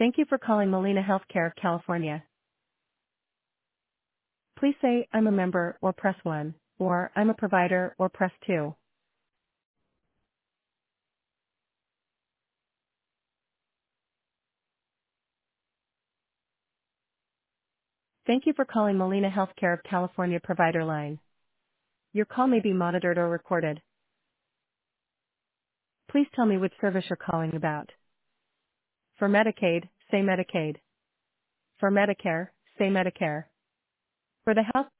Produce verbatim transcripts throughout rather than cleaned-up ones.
Thank you for calling Molina Healthcare of California. Please say, I'm a member, or press one, or I'm a provider, or press two. Thank you for calling Molina Healthcare of California provider line. Your call may be monitored or recorded. Please tell me which service you're calling about. For Medicaid, say Medicaid. For Medicare, say Medicare. For the health,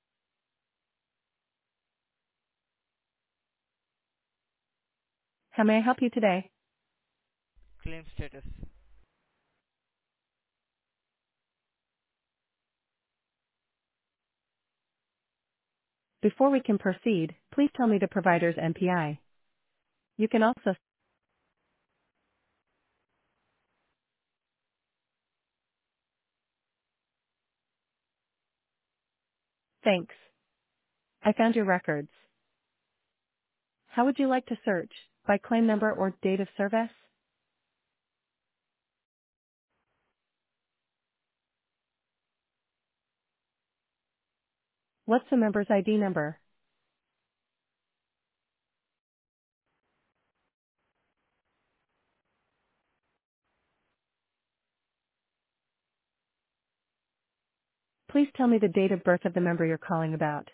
how may I help you today? Claim status. Before we can proceed, please tell me the provider's N P I. You can also, thanks. I found your records. How would you like to search? By claim number or date of service? What's the member's I D number? Please tell me the date of birth of the member you're calling about.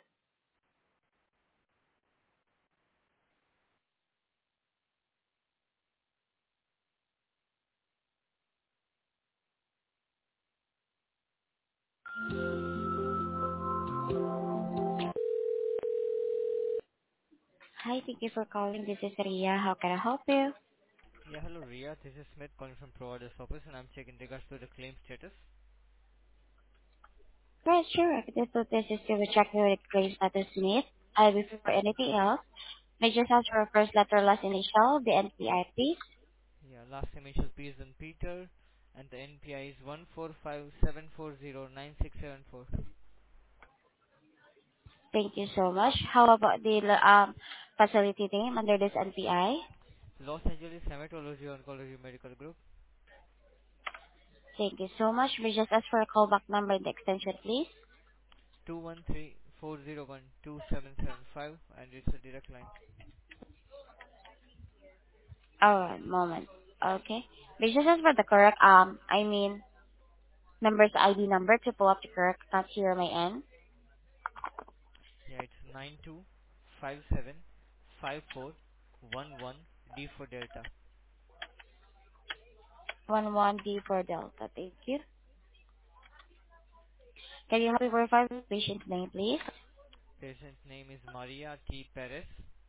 Hi, thank you for calling. This is Ria. How can I help you? Yeah, hello Ria. This is Smith calling from provider's office, and I'm checking regards to the claim status. Right, sure. I can do this is to check your claim status need. I before anything else, may I just ask for a first letter, last initial, the N P I, please. Yeah, last initial P is in Peter, and the N P I is one four five seven four zero nine six seven four. Thank you so much. How about the um facility name under this N P I? Los Angeles Hematology Oncology Medical Group. Thank you so much. May I just ask for a callback number and the extension, please. two one three four zero one two seven seven five, and it's a direct line. Alright, moment. Okay. May I just ask for the correct, um, I mean, member's I D number to pull up the correct account here on my end. Yeah, it's nine two five seven five four one one D for Delta. one one D for Delta. Thank you. Can you help me verify the patient's name, please? Patient name is Maria T. Perez.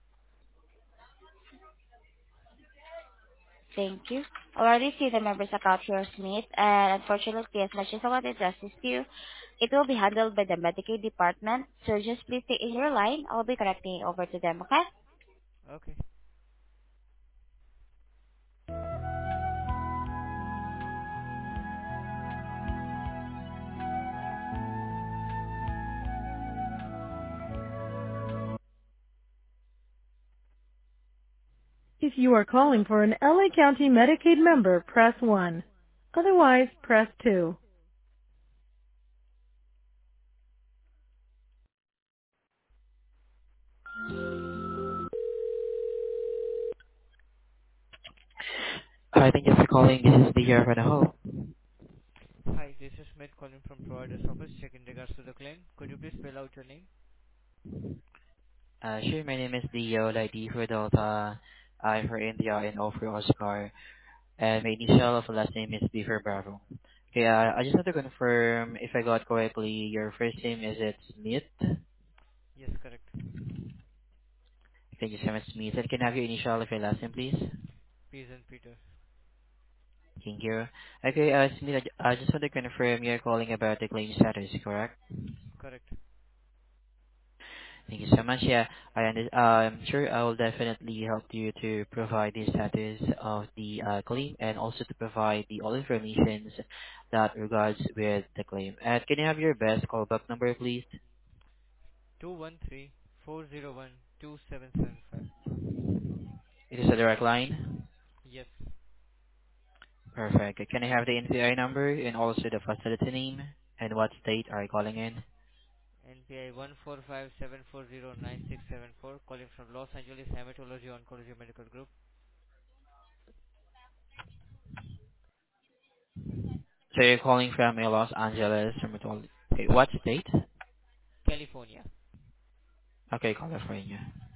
Thank you. Already see the member's account here, Smith, and unfortunately, as much as I wanted to assist you, it will be handled by the Medicaid department, so just please stay in your line. I'll be connecting it over to them, okay? Okay. If you are calling for an L A County Medicaid member, press one. Otherwise, press two. Hi, thank you for calling. This is the year for the hope. Hi, this is Smith calling from provider's office, checking regards to the claim. Could you please spell out your name? Uh, sure, my name is Leo, like D for Delta, I for India, and O for Oscar, and my initial of last name is B for Bravo. Okay, uh, I just want to confirm if I got correctly, your first name is it Smith? Yes, correct. Thank you so much, Smith. And can I have your initial of your last name, please? P is in Peter. Thank you. Okay, uh, Smith, I ju- I just want to confirm you're calling about the claim status, correct? Correct. Thank you so much. Yeah, I under- I'm sure I will definitely help you to provide the status of the uh, claim and also to provide the all information that regards with the claim. And can you have your best callback number, please? Two one three four zero one two seven seven five. It is a direct line. Yes. Perfect. Can I have the N P I number and also the facility name and what state are you calling in? N P I one four five seven four zero nine six seven four, calling from Los Angeles Hematology Oncology Medical Group, So you're calling from a Los Angeles dermatology. Okay, what state? California. Okay, California.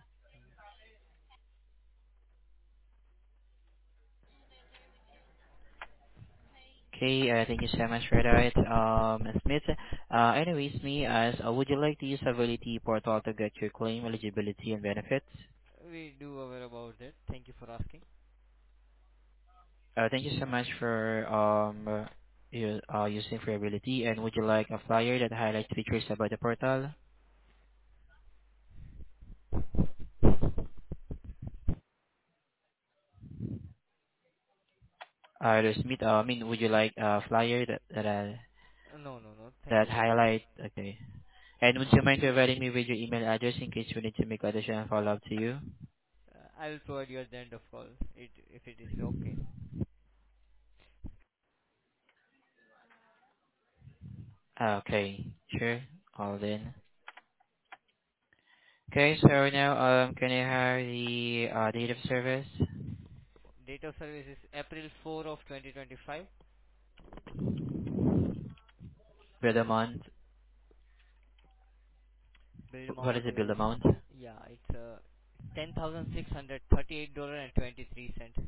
Okay, uh, thank you so much for that, um, Smith. Uh, anyways, me as uh, would you like to use Ability Portal to get your claim eligibility and benefits? We do aware about that. Thank you for asking. Uh, thank you so much for um uh, u- uh, using for Ability. And would you like a flyer that highlights features about the portal? Uh, there's Smith. Uh, I mean, would you like a flyer that that uh, Uh, no, no, no. Thank that you very much. highlight? Okay. And would you mind providing me with your email address in case we need to make additional follow-up to you? Uh, I will provide you at the end of call, it, if it is okay. Okay, sure. All in. Okay, so now, um, can I have the uh, date of service Date of service is April fourth of twenty twenty-five. for the month? Bill What is amount the bill is, amount? yeah, it's uh, ten thousand six hundred thirty-eight dollars and twenty-three cents.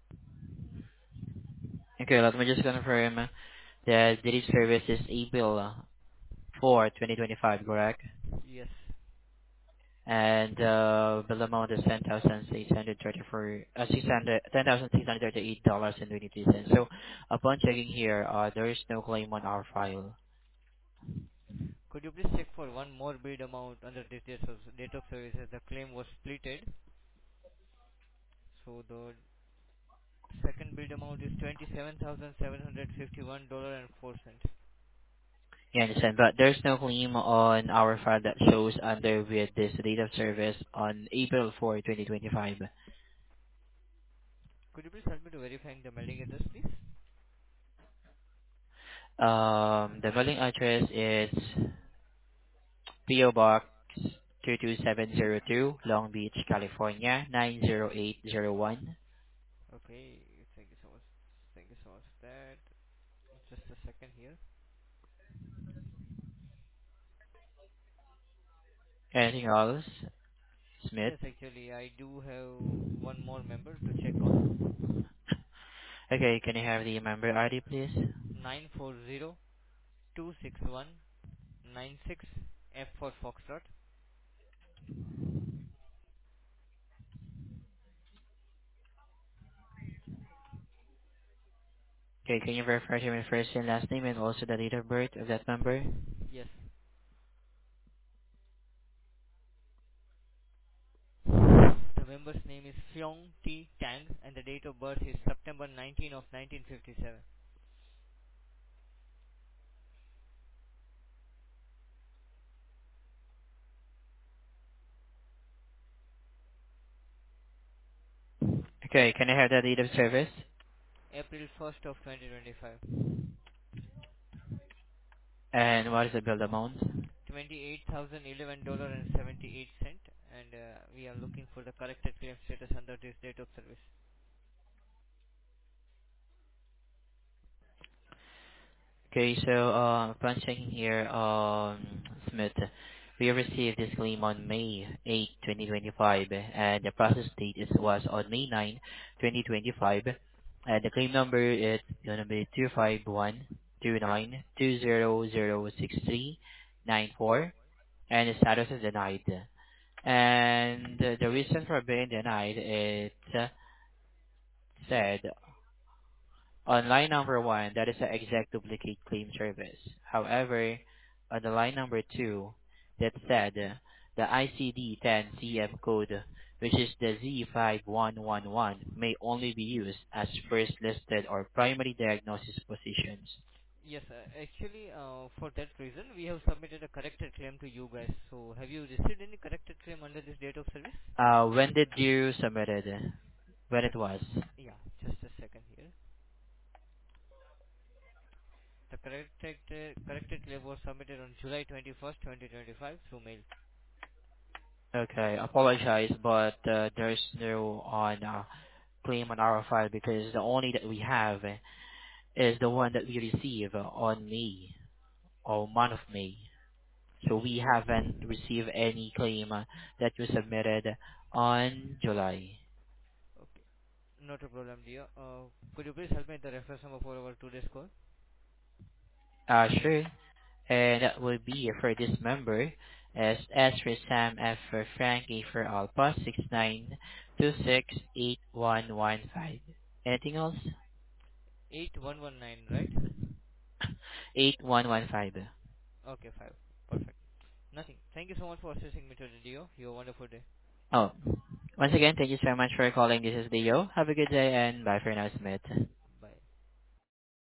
Okay, let me just confirm that the date of service is April fourth, twenty twenty-five, correct? Yes. And uh, bill amount is ten thousand six hundred thirty-four, uh, six hundred ten thousand six hundred thirty-eight dollars and twenty-three cents. So upon checking here, uh, there is no claim on our file. Could you please check for one more bid amount under this date of, date of service as the claim was splitted? So the second bid amount is twenty-seven thousand seven hundred fifty-one dollars and four cents. You understand? But there's no claim on our file that shows under with this date of service on April fourth, twenty twenty-five. Could you please help me to verifying the mailing address, please? Um, the mailing address is P O Box two two seven zero two, Long Beach, California nine zero eight zero one. Okay, thank you so much. Thank you so much for that. Just a second here. Anything else, Smith? Yes, actually, I do have one more member to check on. Okay, can I have the member I D, please? nine four zero two six one nine six F for Foxtrot. Okay, can you verify your first and last name and also the date of birth of that member? Yes. The member's name is Fyong T. Tang and the date of birth is September nineteenth of nineteen fifty-seven. Okay, can I have the date of service? April first of twenty twenty-five. And what is the bill amount? twenty-eight thousand eleven dollars and seventy-eight cents, and uh, we are looking for the corrected claim status under this date of service. Okay, so uh, upon checking here, um, Smith, we received this claim on May eighth, twenty twenty-five, and the process date is, was on May ninth, twenty twenty-five, and the claim number is gonna be two five one two nine two zero zero six three nine four, and the status is denied. And uh, the reason for being denied is uh, said on line number one, that is the exact duplicate claim service. However, on the line number two, that said uh, the I C D ten C M code, which is the Z five one one one, may only be used as first listed or primary diagnosis positions. Yes, uh, actually, uh, for that reason, we have submitted a corrected claim to you guys. So, have you received any corrected claim under this date of service? Uh, when did you submit it? When it was? Yeah, just a second here. corrected uh, corrected claim was submitted on July twenty-first, twenty twenty-five through mail. Okay, apologize, but uh, there's no on uh, claim on our file because the only that we have is the one that we receive on May or month of May. So we haven't received any claim uh, that you submitted on July. Okay, not a problem, dear. Uh, could you please help me with the reference number for our today's call? Uh, sure. And that would be for this member as S for Sam, F for Frank, A for Alpha, six nine two six eight one one five. Anything else? eight one one nine, right? eight one one five. Okay, five. Perfect. Nothing. Thank you so much for assisting me today, dear. You have a wonderful day. Oh, once again, thank you so much for calling. This is Leo. Have a good day and bye for now, Smith.